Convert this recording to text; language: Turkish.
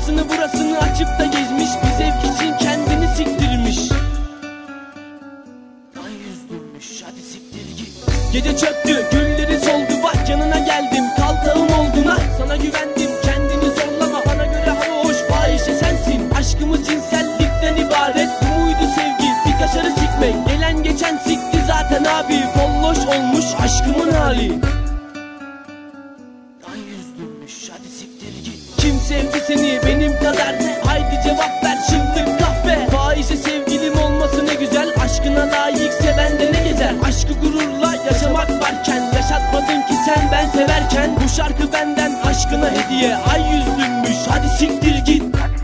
Orasını burasını açıp da gezmiş, bir zevk için kendini siktirmiş. Ay yüzdürmüş, hadi siktir git. Gece çöktü, gülleri soldu, bak yanına geldim, kaltağım oldun. Sana güvendim, kendini zorlama, bana göre hava hoş, fahişe sensin. Aşkımız cinsellikten ibaret, bu muydu sevgi, bir kaşarı sikmek. Gelen geçen sikti zaten abi, kolloş olmuş aşkımın hali. Ay yüzdürmüş, hadi siktir git. Kim sevdi seni benim kadar? Haydi cevap ver, şıllık kahve. Fahişe sevgilim olması ne güzel, aşkına layık seven de ne gezer. Aşkı gururla yaşamak varken, yaşatmadın ki sen ben severken. Bu şarkı benden aşkına hediye, ay yüzdürmüş, hadi siktir git.